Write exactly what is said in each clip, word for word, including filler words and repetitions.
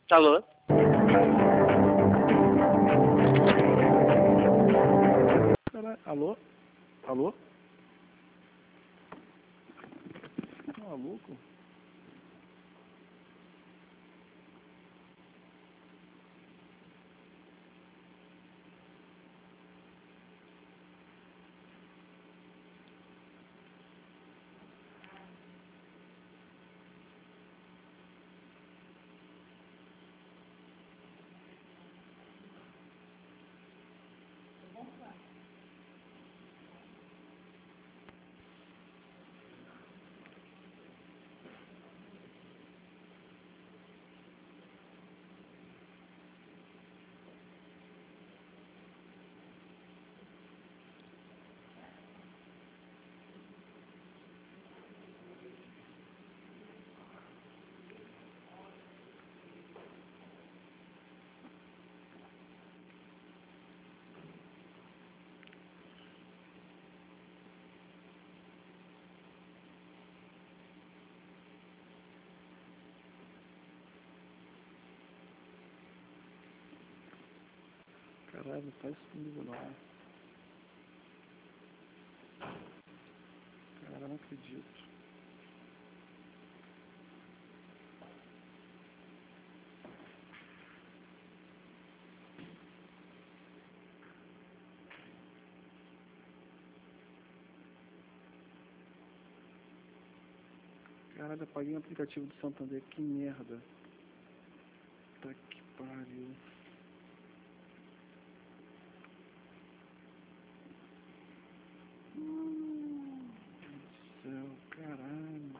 Alô? Caralho, alô? Alô? Maluco? Caralho, não faz isso comigo não. Cara, não acredito. Caralho, apaguei o aplicativo do Santander, que merda. Puta que pariu. Hum, Meu Deus do céu, caralho.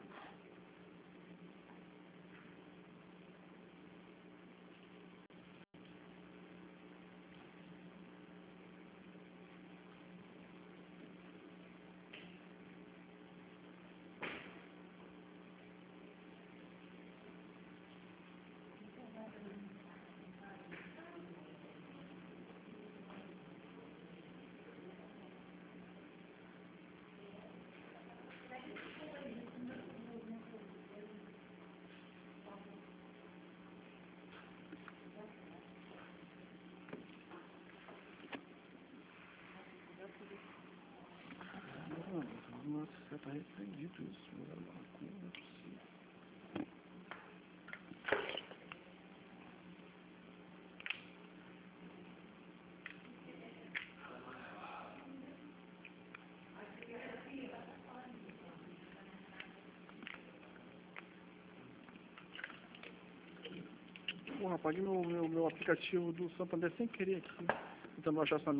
Nossa, você tá arrependido isso, mano. Não é possível. Porra, apaguei meu, meu, meu aplicativo do Santander sem querer aqui. Tentando achar essa